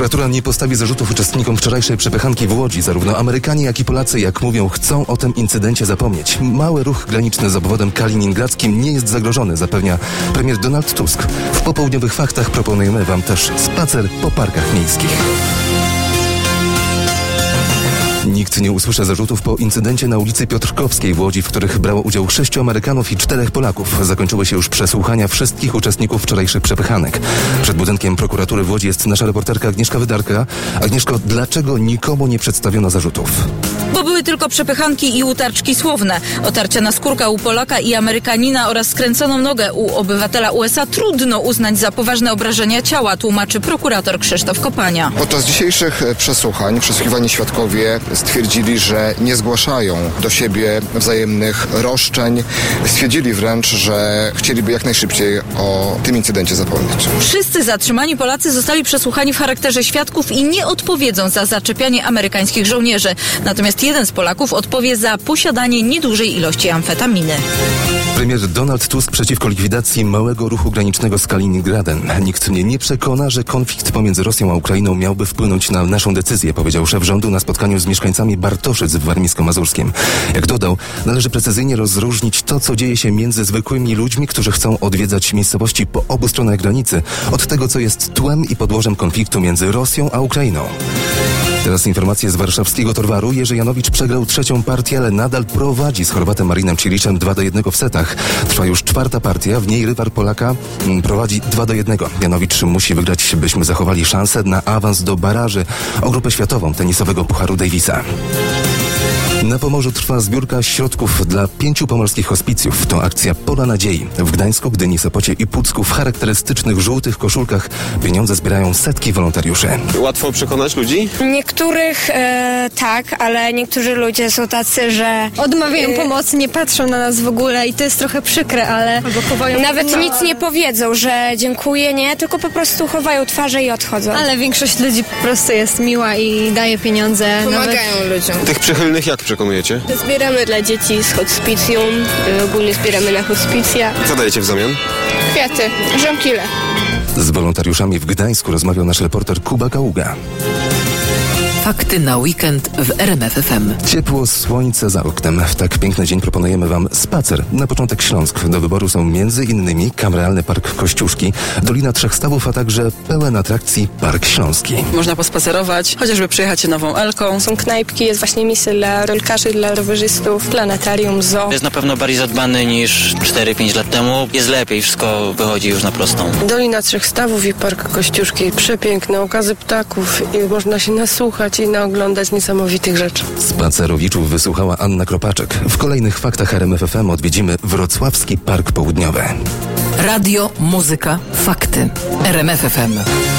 Prokuratura nie postawi zarzutów uczestnikom wczorajszej przepychanki w Łodzi. Zarówno Amerykanie, jak i Polacy, jak mówią, chcą o tym incydencie zapomnieć. Mały ruch graniczny z obwodem kaliningradzkim nie jest zagrożony, zapewnia premier Donald Tusk. W popołudniowych faktach proponujemy Wam też spacer po parkach miejskich. Nikt nie usłyszy zarzutów po incydencie na ulicy Piotrkowskiej w Łodzi, w których brało udział 6 Amerykanów i 4 Polaków. Zakończyły się już przesłuchania wszystkich uczestników wczorajszych przepychanek. Przed budynkiem prokuratury w Łodzi jest nasza reporterka Agnieszka Wydarka. Agnieszko, dlaczego nikomu nie przedstawiono zarzutów? Bo były tylko przepychanki i utarczki słowne. Otarcia naskórka u Polaka i Amerykanina oraz skręconą nogę u obywatela USA trudno uznać za poważne obrażenia ciała, tłumaczy prokurator Krzysztof Kopania. Podczas dzisiejszych przesłuchań przesłuchiwani świadkowie stwierdzili, że nie zgłaszają do siebie wzajemnych roszczeń. Stwierdzili wręcz, że chcieliby jak najszybciej o tym incydencie zapomnieć. Wszyscy zatrzymani Polacy zostali przesłuchani w charakterze świadków i nie odpowiedzą za zaczepianie amerykańskich żołnierzy. Natomiast jeden z Polaków odpowie za posiadanie niedużej ilości amfetaminy. Premier Donald Tusk przeciwko likwidacji małego ruchu granicznego z Kaliningradem. Nikt mnie nie przekona, że konflikt pomiędzy Rosją a Ukrainą miałby wpłynąć na naszą decyzję, powiedział szef rządu na spotkaniu z mieszkańcami Bartoszyc w Warmińsko-Mazurskim. Jak dodał, należy precyzyjnie rozróżnić to, co dzieje się między zwykłymi ludźmi, którzy chcą odwiedzać miejscowości po obu stronach granicy, od tego, co jest tłem i podłożem konfliktu między Rosją a Ukrainą. Teraz informacje z warszawskiego Torwaru. Jerzy Janowicz przegrał 3. partię, ale nadal prowadzi z Chorwatem Marinem Ciliczem 2-1 w setach. Trwa już 4. partia, w niej rywal Polaka prowadzi 2-1. Janowicz musi wygrać, byśmy zachowali szansę na awans do baraży o grupę światową tenisowego Pucharu Davisa. Na Pomorzu trwa zbiórka środków dla 5 pomorskich hospicjów. To akcja Pola Nadziei. W Gdańsku, Gdyni, Sopocie i Pucku w charakterystycznych żółtych koszulkach pieniądze zbierają setki wolontariuszy. Łatwo przekonać ludzi? Niektórych tak, ale niektórzy ludzie są tacy, że odmawiają pomocy, nie patrzą na nas w ogóle i to jest trochę przykre, ale nawet nic nie powiedzą, że dziękuję, nie, tylko po prostu chowają twarze i odchodzą. Ale większość ludzi po prostu jest miła i daje pieniądze. Pomagają ludziom. Tych przychylnych jak przekonujecie? Zbieramy dla dzieci z hospicjum, ogólnie zbieramy na hospicja. Co dajecie w zamian? Kwiaty, żonkile. Z wolontariuszami w Gdańsku rozmawiał nasz reporter Kuba Kaługa. Fakty na weekend w RMF FM. Ciepło, słońce za oknem. W tak piękny dzień proponujemy Wam spacer. Na początek Śląsk. Do wyboru są m.in. Kameralny Park Kościuszki, Dolina Trzech Stawów, a także pełen atrakcji Park Śląski. Można pospacerować, chociażby przejechać się Nową Elką. Są knajpki, jest właśnie miejsce dla rolkarzy, dla rowerzystów, planetarium, zoo. Jest na pewno bardziej zadbany niż 4-5 lat temu. Jest lepiej, wszystko wychodzi już na prostą. Dolina Trzech Stawów i Park Kościuszki. Przepiękne, okazy ptaków i można się nasłuchać i naoglądać niesamowitych rzeczy. Spacerowiczów wysłuchała Anna Kropaczek. W kolejnych faktach RMF FM odwiedzimy Wrocławski Park Południowy. Radio, muzyka, fakty. RMF FM.